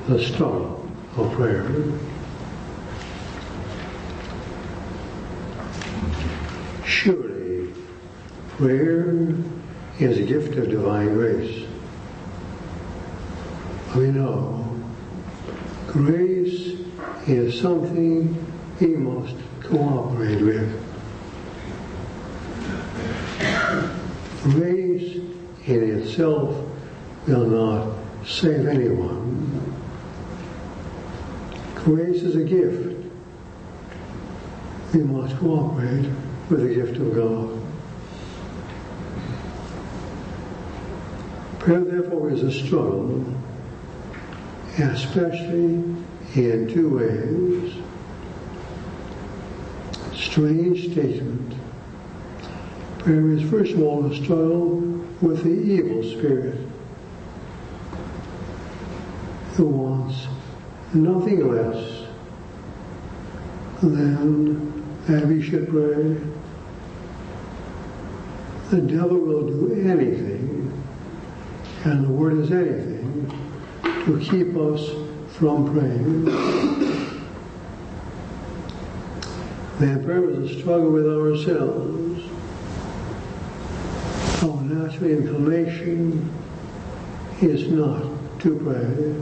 the struggle of prayer. Surely, prayer is a gift of divine grace. We know grace is something we must cooperate with. Grace in itself will not save anyone. Grace is a gift. We must cooperate with the gift of God. Prayer, therefore, is a struggle, especially in two ways. Strange statement. Prayer is, first of all, a struggle with the evil spirit who wants nothing less than that we should pray. The devil will do anything, and the word is anything, to keep us from praying. Then prayer is a struggle with ourselves. Our natural inclination is not to pray.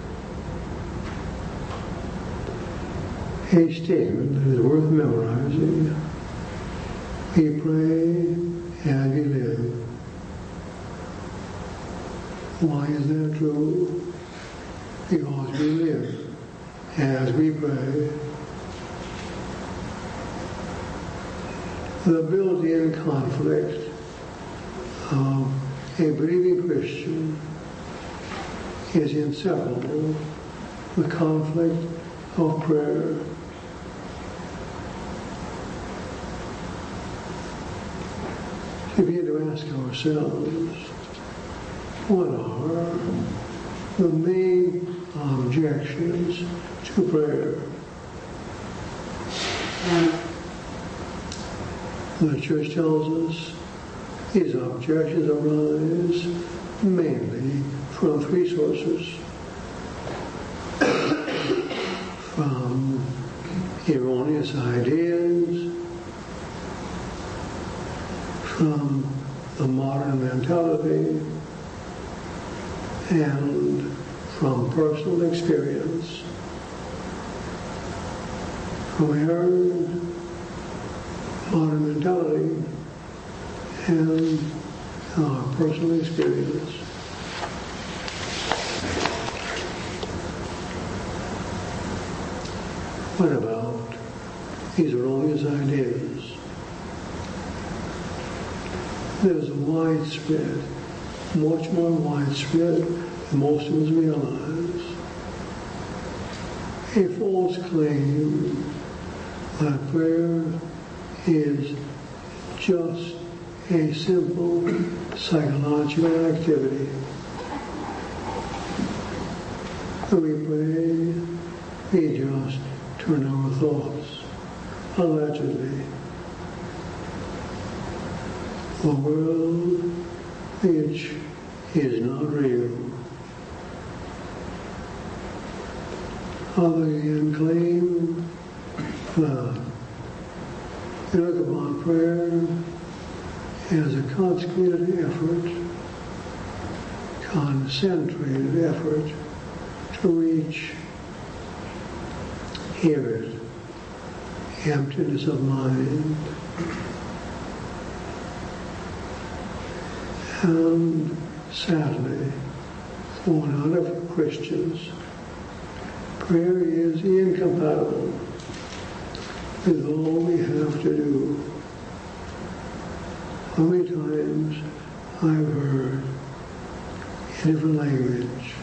A statement that is worth memorizing. We pray and we live. Why is that true? Because we live as we pray. The built-in conflict of a believing Christian is inseparable. The conflict of prayer. We begin to ask ourselves, what are the main objections to prayer? The church tells us these objections arise mainly from three sources. From erroneous ideas, from the modern mentality, and from personal experience. From error, modern mentality, and our personal experience. What about these erroneous ideas? There's a widespread, much more widespread than most of us realize, a false claim that prayer is just a simple psychological activity. We pray, we just turn our thoughts, allegedly. The world, which is not real. Others again claim that they look upon prayer as a consecrated effort, concentrated effort to reach, hear it, emptiness of mind. And sadly, for a lot of Christians, prayer is incompatible with all we have to do. How many times I've heard in different language,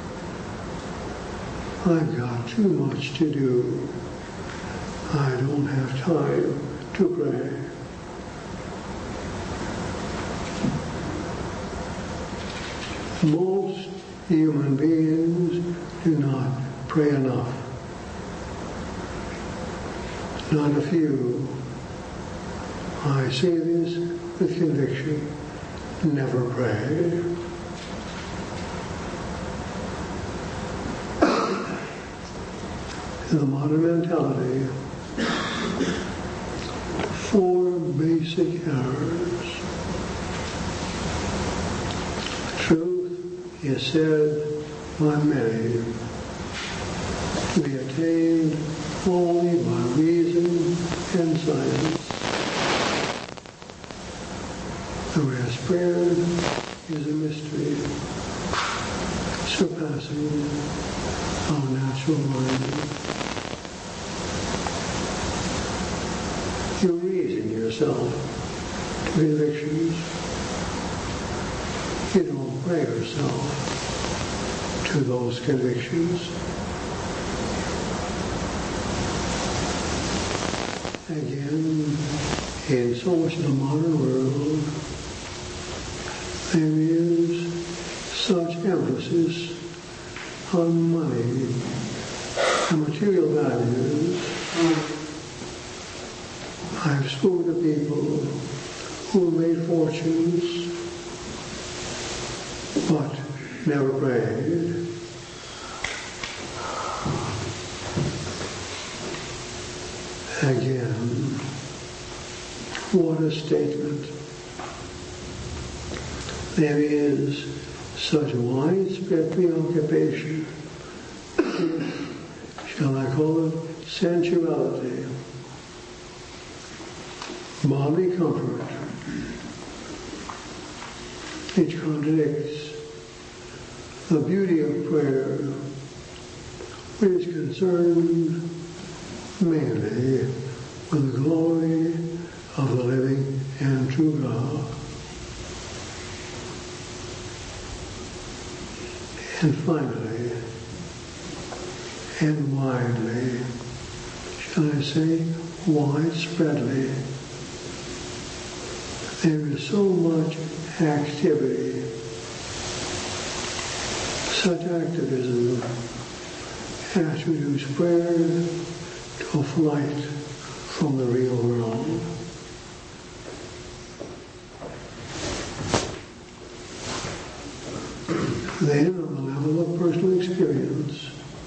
I've got too much to do. I don't have time to pray. Most human beings do not pray enough. Not a few. I say this with conviction. Never pray. in the modern mentality, 4 basic errors. Truth is said by many to be attained only by reason and science, whereas prayer is a mystery surpassing our natural mind. You reason yourself to convictions. You don't pray yourself to those convictions. Again, in so much of the modern world, there is such emphasis on money and material values. I've spoken to people who made fortunes but never prayed. Again, what a statement. There is such widespread preoccupation with, shall I call it, sensuality, bodily comfort, which contradicts the beauty of prayer, which is concerned mainly with the glory of the living and true God. And finally, and widely, shall I say, widespreadly, there is so much activity, such activism has reduced prayer to a flight from the real world. Then, on the level of personal experience,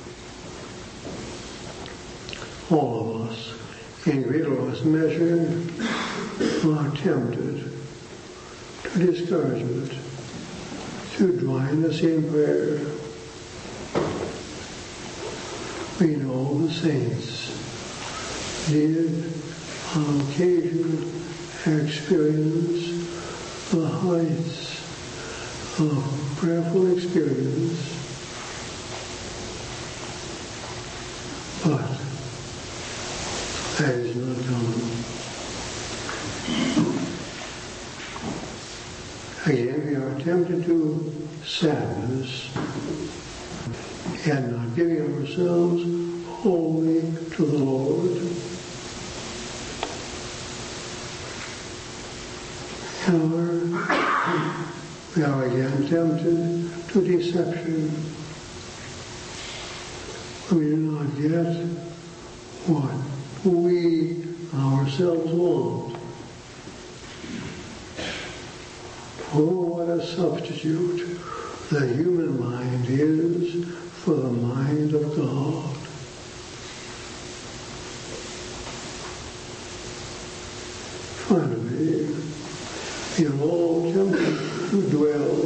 all of us, in greater or less measure, are tempted to discouragement, to dryness in prayer. We know the saints did on occasion experience the heights of prayerful experience, but that is not common. Again, we are tempted to sadness and not giving ourselves wholly to the Lord. We are again tempted to deception. We do not get what we ourselves want. Oh, what a substitute the human mind is for the mind of God. Finally, we are all tempted to dwell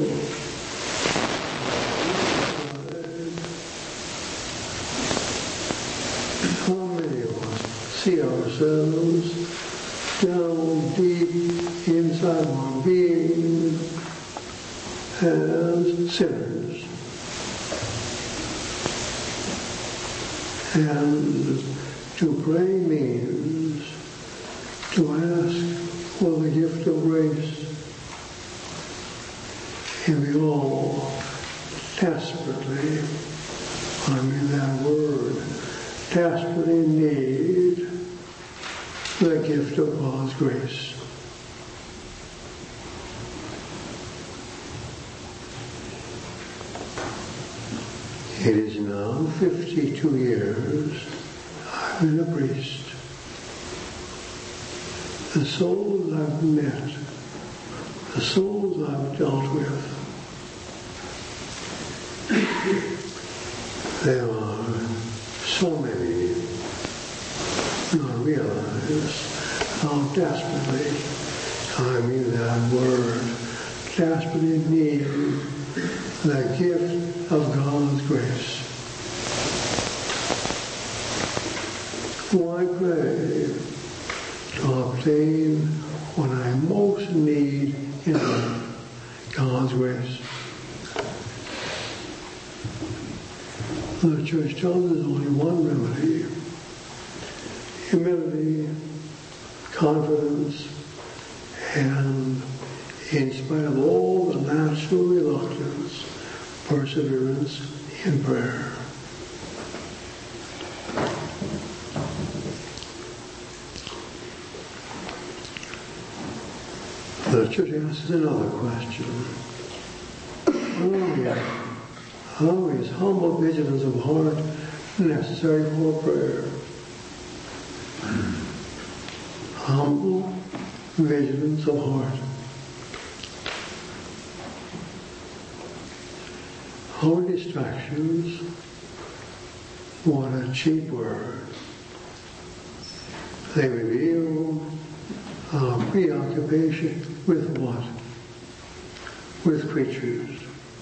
how many of us see ourselves down deep inside our being as sinners, and to pray means to ask for the gift of grace. And we all desperately, I mean that word, desperately need the gift of God's grace. It is now 52 years I've been a priest. The souls I've met, the souls I've dealt with, there are so many this, how desperately, I mean that word, desperately need the gift of God's grace. Who I pray to obtain what I most need in life, God's grace. The church tells us there's only one remedy: humility, confidence, and in spite of all the natural reluctance, perseverance in prayer. The church asks another question. How is humble vigilance of heart necessary for prayer? Humble vigilance of heart. How distractions, what a cheap word. They reveal our preoccupation with what? With creatures.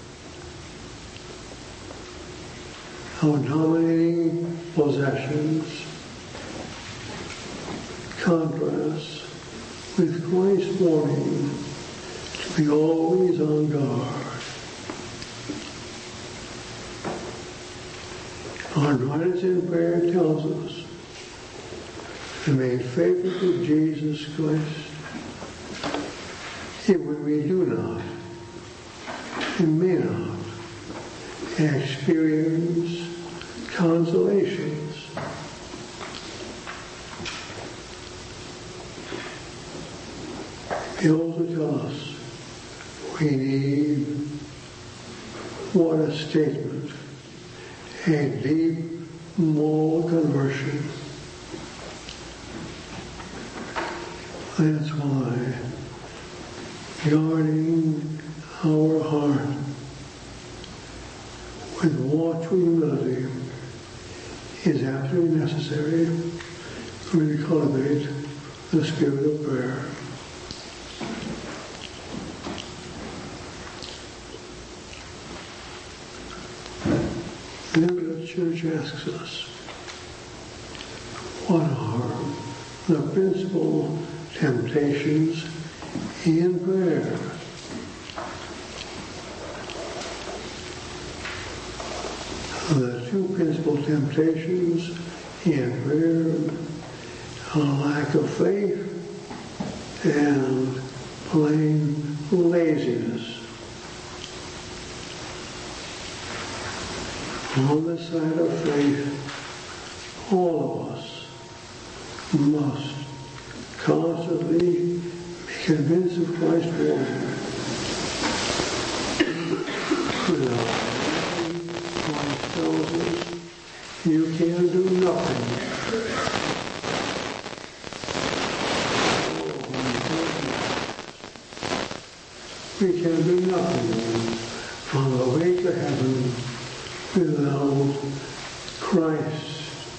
Our dominating possessions contrast with Christ's warning to be always on guard. Our guidance in prayer tells us to remain faithful to Jesus Christ. If we do not, we may not experience consolations. He also tells us we need, what a statement, a deep moral conversion. That's why guarding our heart with watchful humility is absolutely necessary for me to cultivate the spirit of prayer. Then the church asks us, what are the principal temptations in prayer? The two principal temptations in prayer are lack of faith and plain laziness. On the side of faith, all of us must constantly be convinced of Christ's warning. Without Christ tells us, you can do nothing. We can do nothing on the way to heaven without Christ.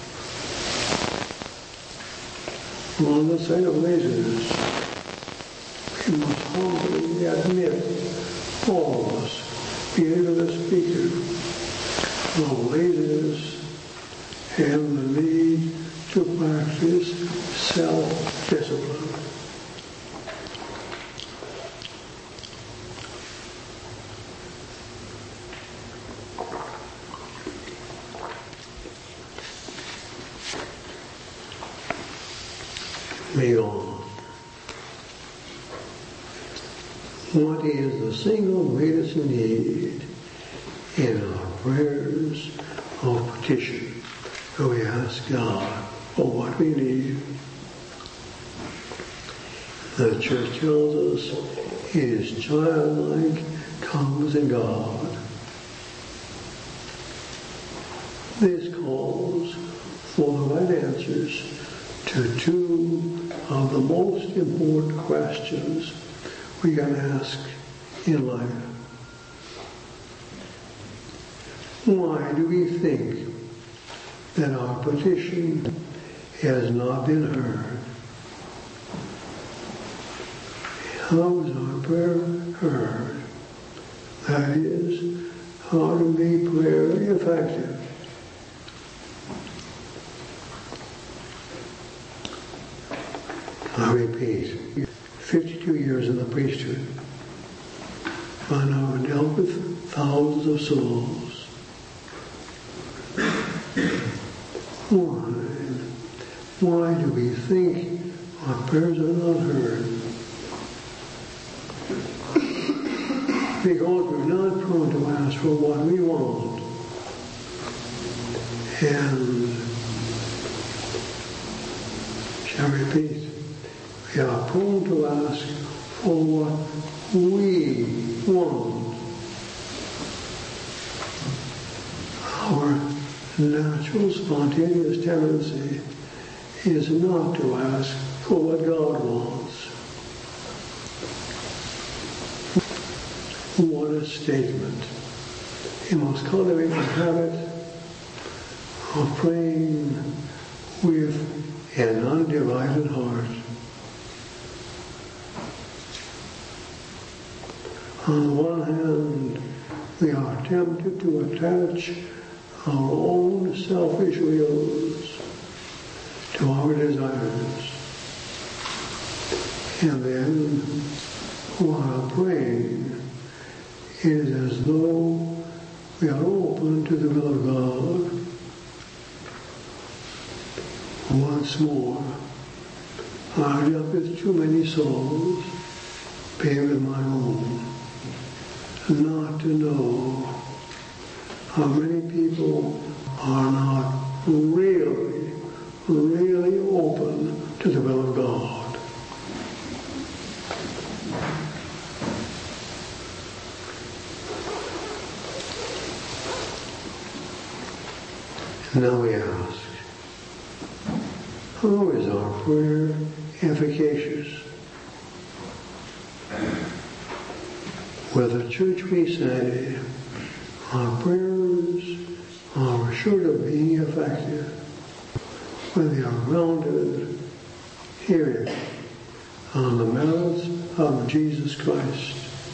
On the side of laziness, we must humbly admit, all of us, beginning with the speaker, of laziness and the need to practice self-discipline. What is the single greatest need in our prayers of petition? So we ask God for what we need. The church tells us it is childlike comes in God. This calls for the right answers to two of the most important questions we can ask in life. Why do we think that our petition has not been heard? how is our prayer heard? That is, how to make prayer effective. I repeat, 52 years in the priesthood, I now have dealt with thousands of souls. Why do we think our prayers are not heard? Because we're not prone to ask for what we want. And, shall I repeat, we are prone to ask for what we want. Our natural, spontaneous tendency is not to ask for what God wants. What a statement. You must cultivate the habit of praying with an undivided heart. On the one hand, we are tempted to attach our own selfish wills to our desires. And then, while praying, it is as though we are open to the will of God. Once more, I've dealt with too many souls, paying with my own, not to know how many people are not really open to the will of God. Now we ask, how is our prayer efficacious? With the church we say, our prayers are assured of being effective when they are grounded here on the merits of Jesus Christ.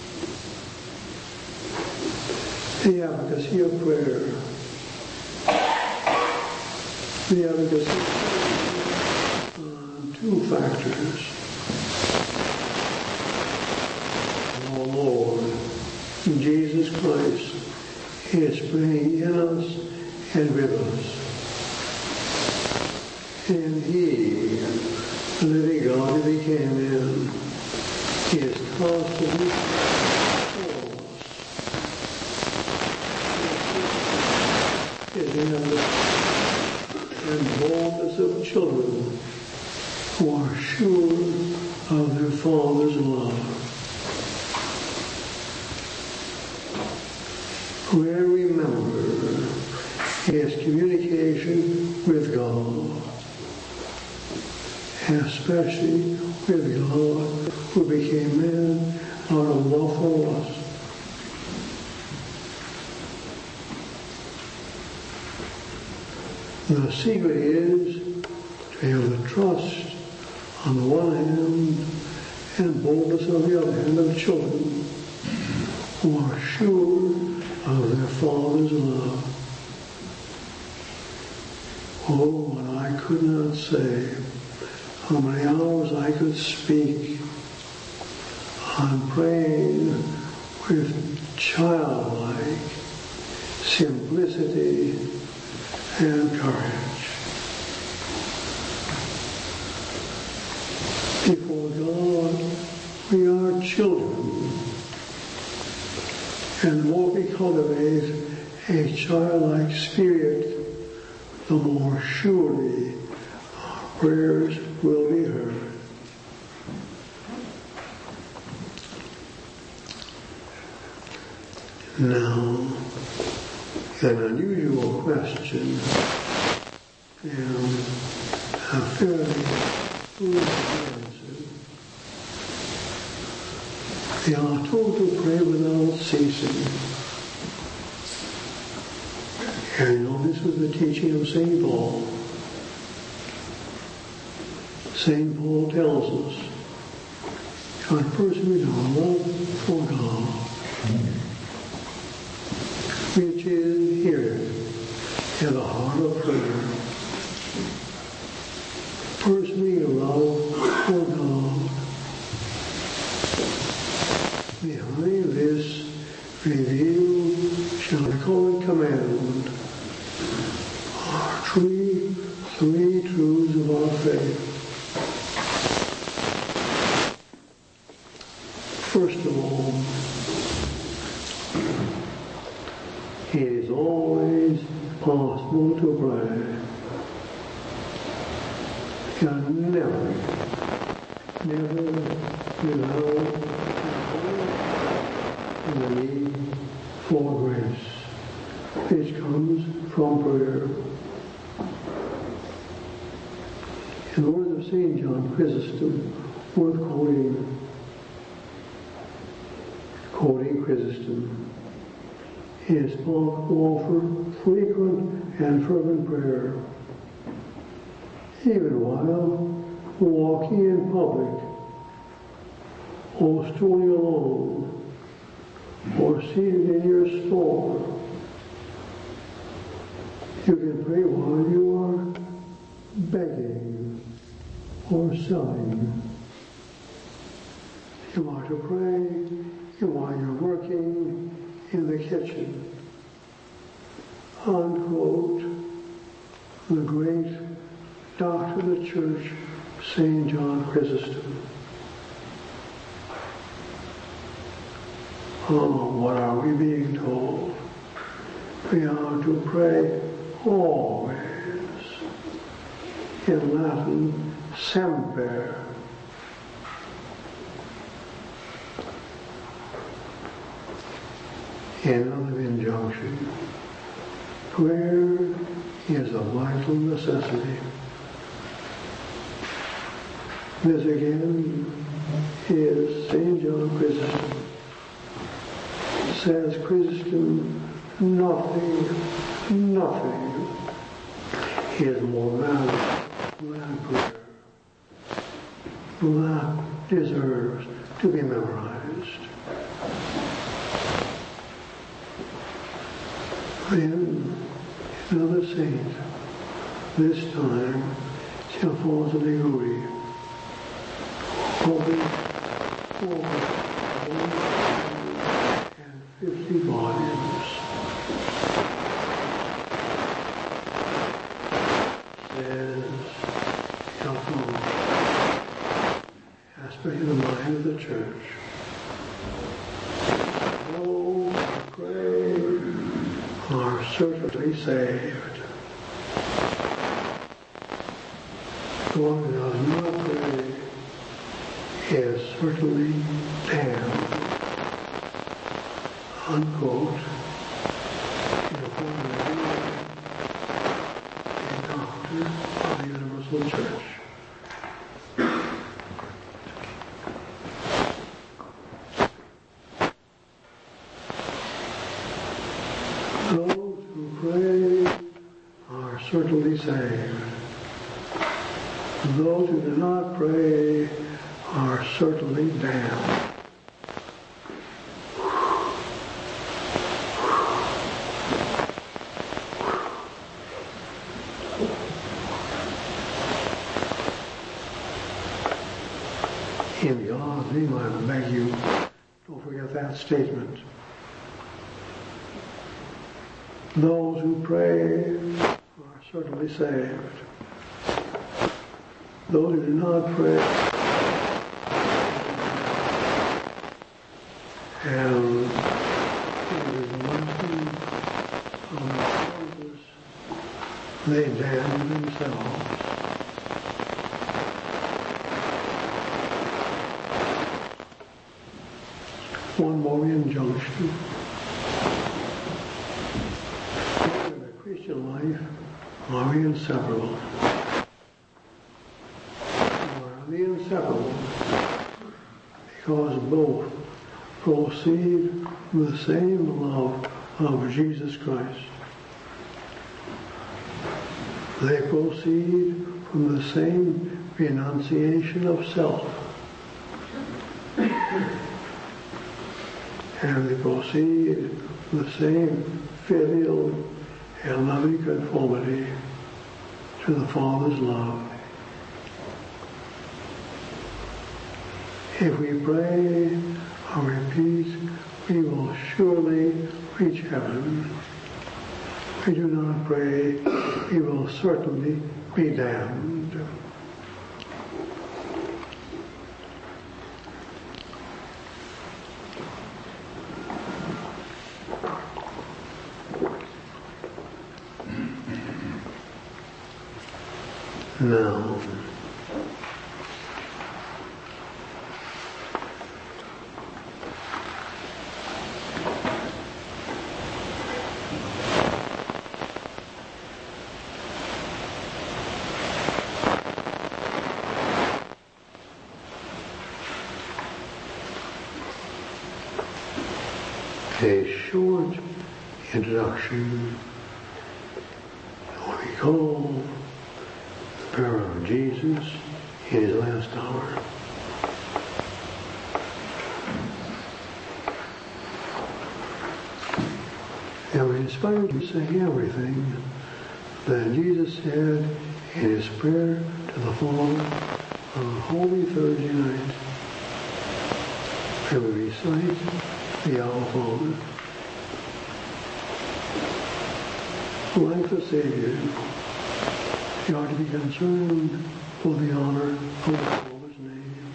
The efficacy of prayer. The efficacy on two factors. Our Lord, Jesus Christ, is praying in us and with us. And He, the living God who became man, is constantly for us. Is in the and boldness of children who are sure of their Father's love. Where remember His communication with God, especially with God who became man out of love for us. The secret is to have the trust on the one hand and boldness on the other hand of children who are sure of their Father's love. Oh, when I could not say how many hours I could speak on praying with childlike simplicity and courage. Before God, we are children. And the more we cultivate a childlike spirit, the more surely our prayers will be heard. Now, an unusual question and a fairly foolish answer. We are told to pray without ceasing. And you know, this was the teaching of St. Paul. St. Paul tells us, God, first we know love for God, which is here in the heart of prayer. First we love for God. Behind this revealed shall command are three truths of our faith. First of all, it is always possible to pray. God never without the need for grace, which comes from prayer. In the words of St. John Chrysostom, worth quoting Chrysostom, it is possible to offer frequent and fervent prayer, even while walking in public, or strolling alone, or seated in your store. You can pray while you are begging or selling. You are to pray while you're working in the kitchen. Unquote the great doctor of the church, St. John Chrysostom. Oh, what are we being told? We are to pray always. In Latin, semper. Another injunction. Prayer is a vital necessity. This again is St. John Chrysostom. Says Chrysostom, nothing is more valuable than prayer. That deserves to be memorized. Then another saint, this time St. Alphonse of Liguori, over 150 volumes, says Alphonse, aspect of the mind of the church. Those who pray are certainly saved. The one who does not pray is certainly damned. Unquote. In the form of a doctor of the Universal Church. Those who pray are certainly saved. Those who do not pray are certainly damned. In God's name, I beg you, don't forget that statement. Those who pray are certainly saved. Those who do not pray, and it is mercy on the they damn themselves. One more injunction. In the Christian life, are we inseparable? Are we inseparable? Because both proceed from the same love of Jesus Christ. They proceed from the same renunciation of self. And they proceed with the same filial and loving conformity to the Father's love. If we pray or repeat, we will surely reach heaven. If we do not pray, we will certainly be damned. Now, a short introduction, what we call the prayer of Jesus in his last hour. And we're inspired to say everything that Jesus said in his prayer to the Father on Holy Thursday night, where we recite the Our Father. Like the Savior, you are to be concerned for the honor of the Father's name.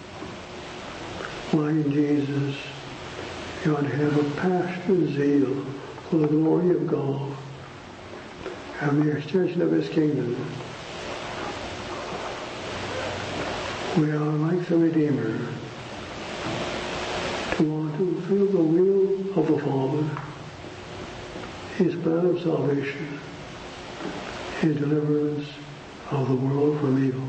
Like Jesus, you are to have a passionate zeal for the glory of God and the extension of his kingdom. We are like the Redeemer, to want to fulfill the will of the Father, his plan of salvation, his deliverance of the world from evil.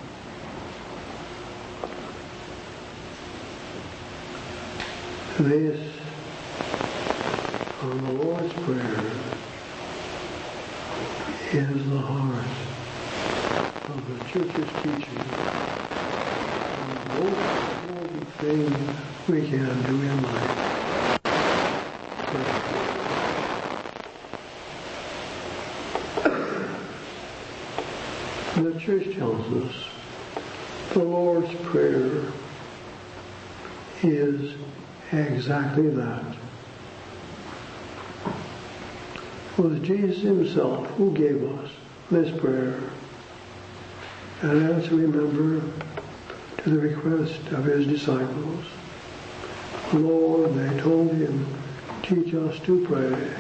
This, on the Lord's Prayer, is the heart of the Church's teaching on the most important thing we can do in life. The Church tells us the Lord's Prayer is exactly that. It was Jesus himself who gave us this prayer. And as we remember to the request of his disciples, Lord, they told him, teach us to pray.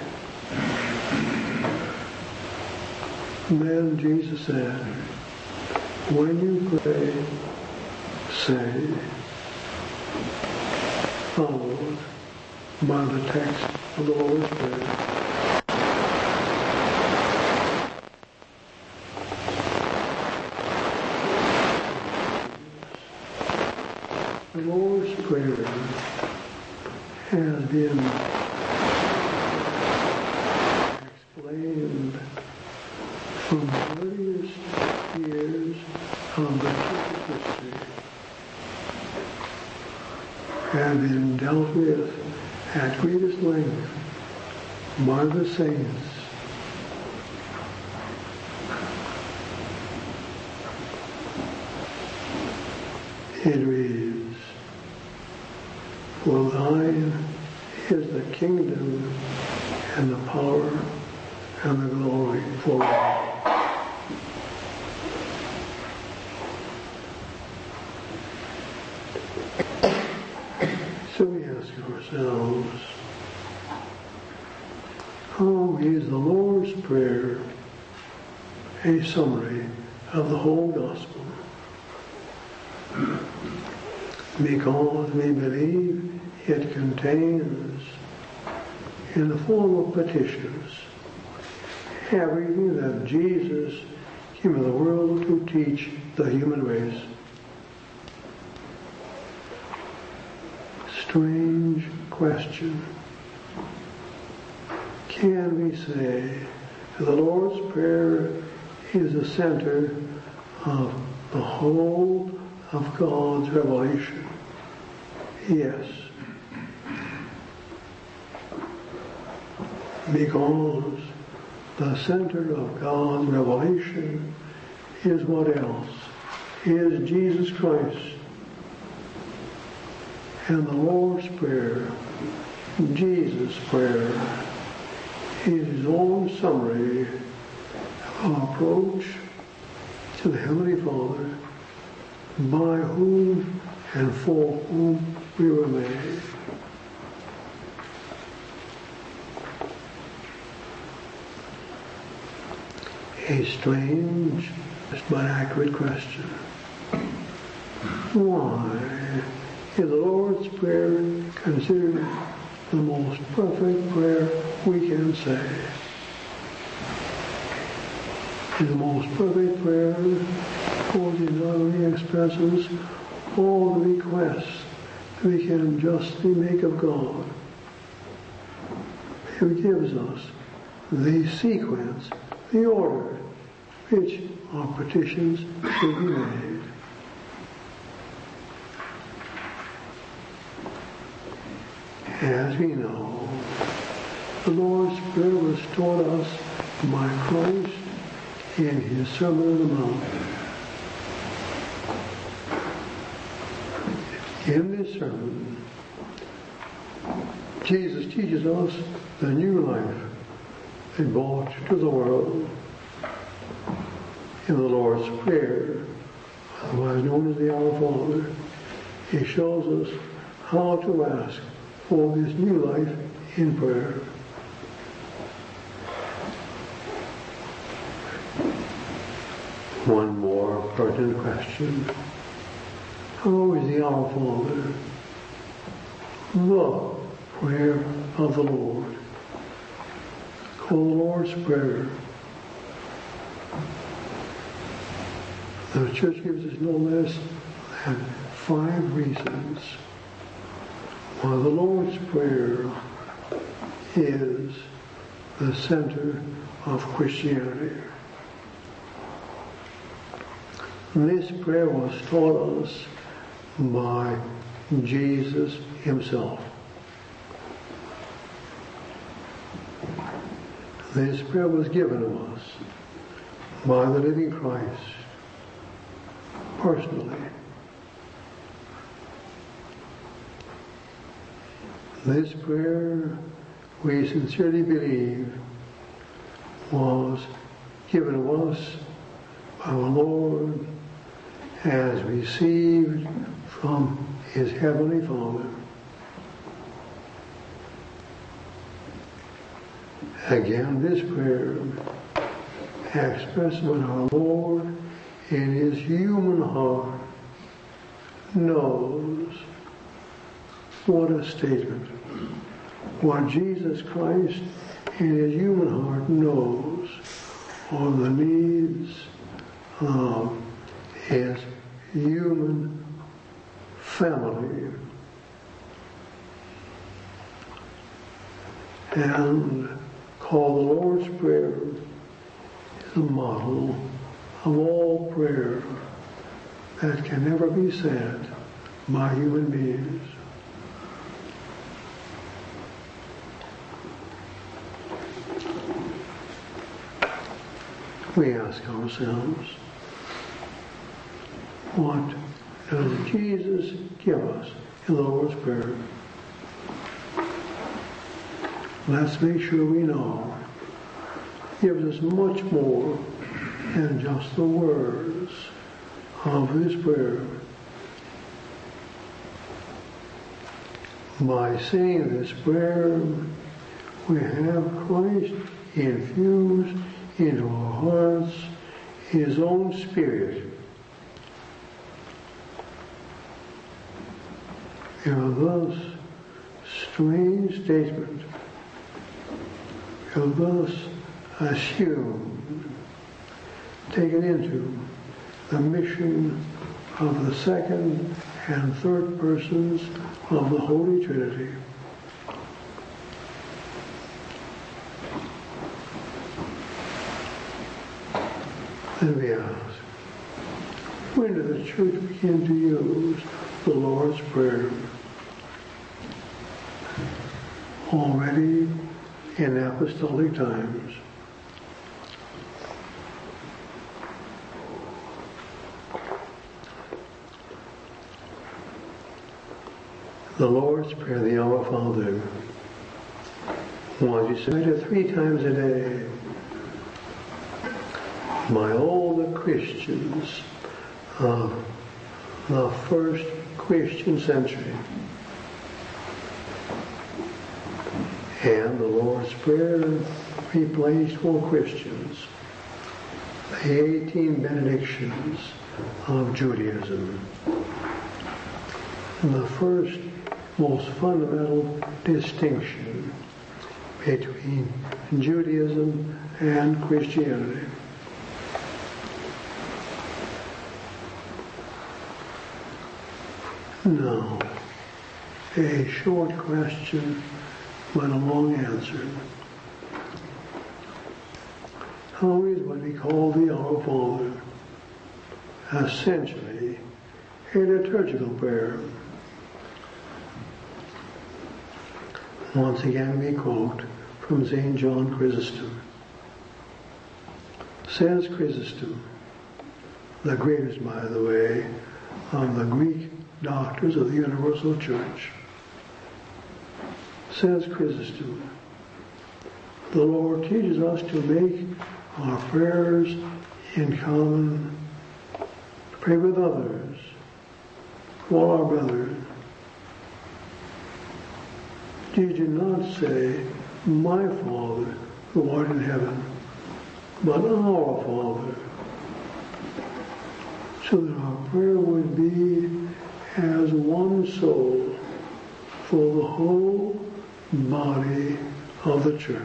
And then Jesus said, when you pray, say, followed by the text of the Lord's Prayer. The Lord's Prayer has been explained from the earliest years of the Church's history, and been dealt with at greatest length by the saints. It reads, for thine is the kingdom and the power and the glory forever. So we ask ourselves, how is the Lord's Prayer a summary of the whole gospel? Because we believe it contains, in the form of petitions, everything that Jesus came to the world to teach the human race. Strange question. Can we say that the Lord's Prayer is the center of the whole of God's revelation Yes. Because the center of God's revelation is what else? Is Jesus Christ. And the Lord's Prayer, Jesus' prayer, is his own summary of our approach to the Heavenly Father, by whom and for whom we were made. A strange but accurate question. Why is the Lord's Prayer considered the most perfect prayer we can say? It's the most perfect prayer because it not only expresses all the requests we can justly make of God, it gives us the sequence, the order, which our petitions should be made. As we know, the Lord's Prayer was taught us by Christ in his Sermon on the Mount. In this sermon, Jesus teaches us the new life he brought to the world. In the Lord's Prayer, otherwise known as the Our Father, he shows us how to ask for this new life in prayer. One more pertinent question. How is the Our Father the prayer of the Lord, called the Lord's Prayer? The Church gives us no less than 5 reasons why the Lord's Prayer is the center of Christianity. This prayer was taught us by Jesus himself. This prayer was given to us by the living Christ personally. This prayer, we sincerely believe, was given to us by our Lord as received from his Heavenly Father. Again, this prayer expresses what our Lord in his human heart knows. What a statement. What Jesus Christ in his human heart knows are the needs of his human family. And called the Lord's Prayer is a model of all prayer that can never be said by human beings. We ask ourselves, what does Jesus give us in the Lord's Prayer? Let's make sure we know. He gives us much more than just the words of his prayer. By saying this prayer, we have Christ infused into our hearts his own Spirit. We are thus strange statement. We are thus assumed, taken into the mission of the second and third persons of the Holy Trinity. Then we ask, when did the Church begin to use the Lord's Prayer? already in apostolic times. The Lord's Prayer, the Our Father, was recited 3 times a day by all the Christians of the first Christian century. And the Lord's Prayer replaced for Christians the 18 benedictions of Judaism. And the first most fundamental distinction between Judaism and Christianity. Now, a short question but a long answer. How is what we call the Our Father essentially a liturgical prayer? Once again we quote from St. John Chrysostom. Says Chrysostom, the greatest, by the way, of the Greek doctors of the Universal Church. Says Chrysostom, the Lord teaches us to make our prayers in common, to pray with others, for our brethren. He did not say, my Father who art in heaven, but our Father, so that our prayer would be as one soul for the whole body of the church.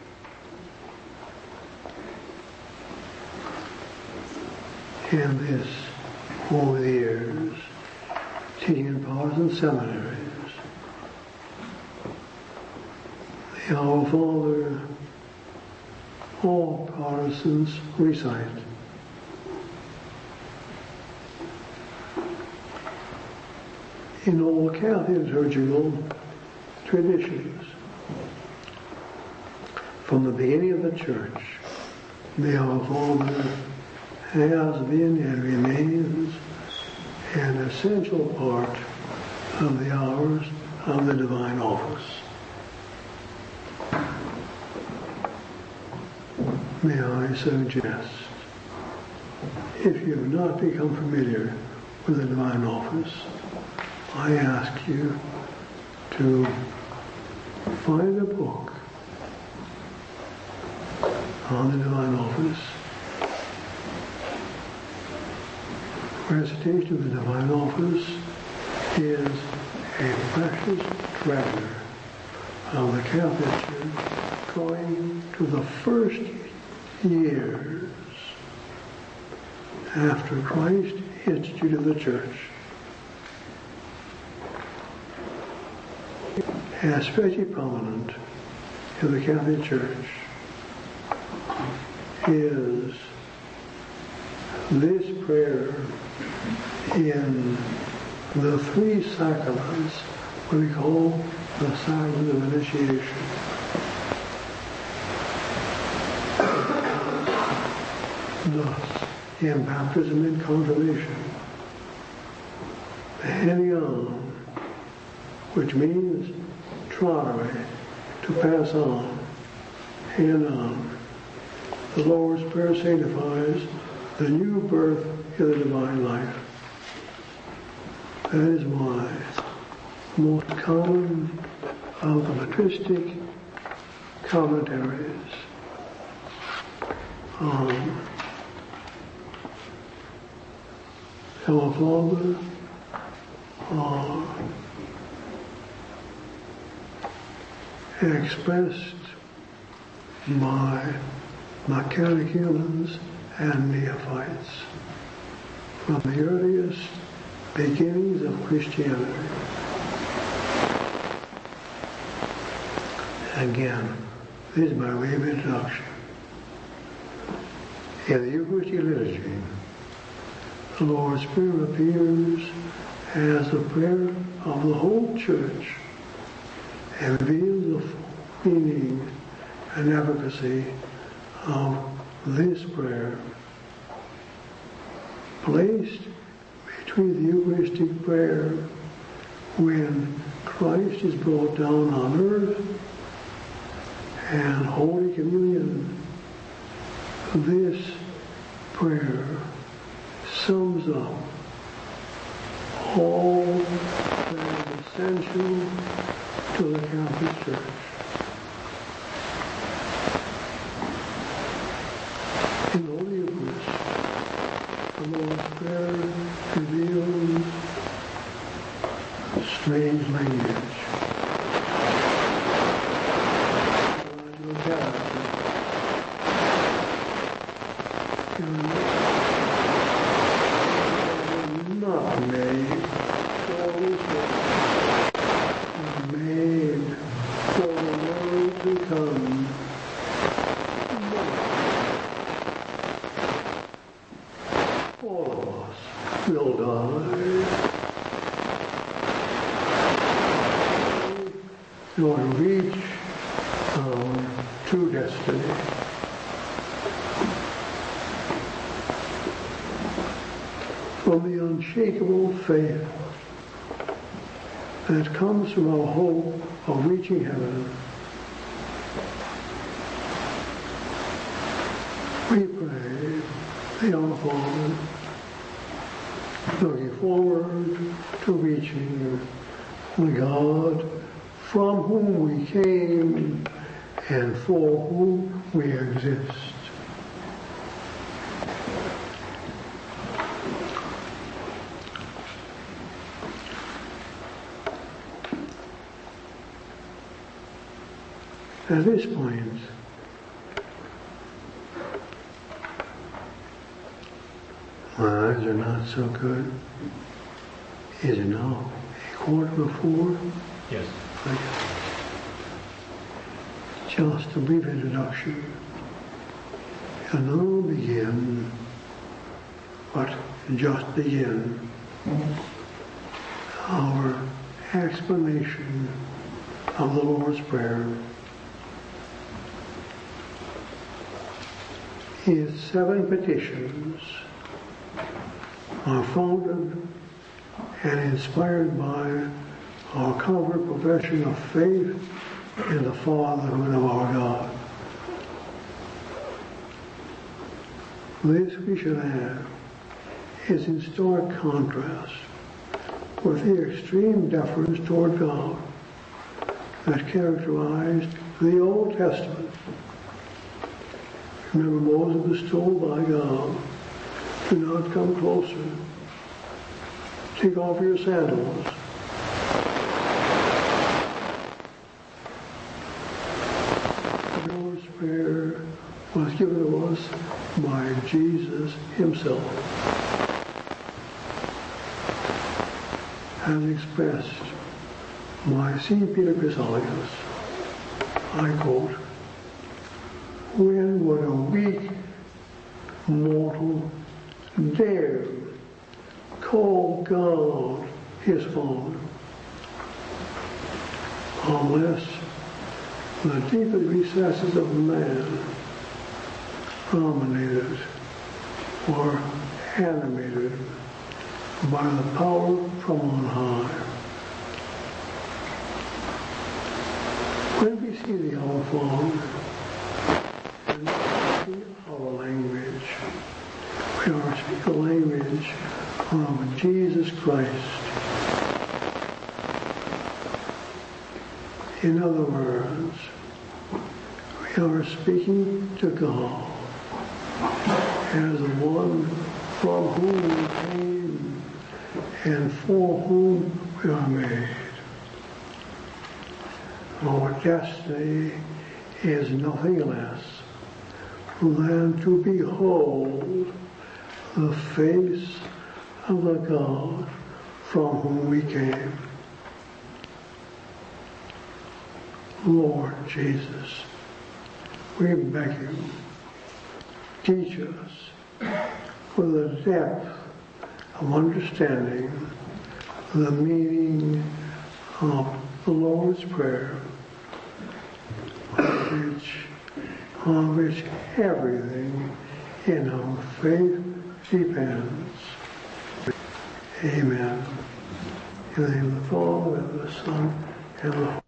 And this, over the years, teaching in Protestant seminaries, the Our Father, all Protestants recite. In all Catholic liturgical traditions, from the beginning of the Church, the Our Father has been and remains an essential part of the hours of the divine office. May I suggest, if you have not become familiar with the divine office, I ask you to find a book on the divine office. Recitation of the divine office is a precious treasure of the Catholic Church going to the first years after Christ instituted the Church. Especially prominent in the Catholic Church is this prayer in the 3 sacraments, what we call the sacrament of initiation. Thus, in baptism and confirmation, the handing on, which means try to pass on, hand on. The Lord's Prayer sanctifies the new birth in the divine life. That is why the most common of the patristic commentaries on Our Father are expressed by catechumens and neophytes from the earliest beginnings of Christianity. Again, this is by way of introduction. In the Eucharistic liturgy, the Lord's Prayer appears as the prayer of the whole church, and reveals the full meaning and efficacy of this prayer. Placed between the Eucharistic prayer when Christ is brought down on earth and Holy Communion, this prayer sums up all that is essential to the Catholic Church. In the Holy Eucharist, the Lord's Prayer reveals strange language. Not made for this world, made for the world to come. All of us will die. In order to reach our true destiny. From the unshakable faith that comes from our hope of reaching heaven, we pray the Our Father, looking forward to reaching the God from whom we came and for whom we exist. At this point, my eyes are not so good. Is it now 3:45? Yes. Just a brief introduction. And now begin, but just begin, our explanation of the Lord's Prayer. Its 7 petitions are founded and inspired by our covered profession of faith in the Fatherhood of our God. This, we should add, is in stark contrast with the extreme deference toward God that characterized the Old Testament. Remember, Moses was told by God, do not come closer. Take off your sandals. The Lord's Prayer was given to us by Jesus himself, as expressed by St. Peter Chrysologus. I quote, when would a weak mortal dare call God his Father, unless the deepest recesses of man, dominated or animated by the power from on high? When we see the Our Father in our language, we are speaking the language of Jesus Christ. In other words, we are speaking to God as the one from whom we came and for whom we are made. Our destiny is nothing less than to behold the face of the God from whom we came. Lord Jesus, we beg you, teach us with a depth of understanding the meaning of the Lord's Prayer, on which everything in our faith depends. Amen. In the name of the Father, and of the Son, and of the Holy Spirit.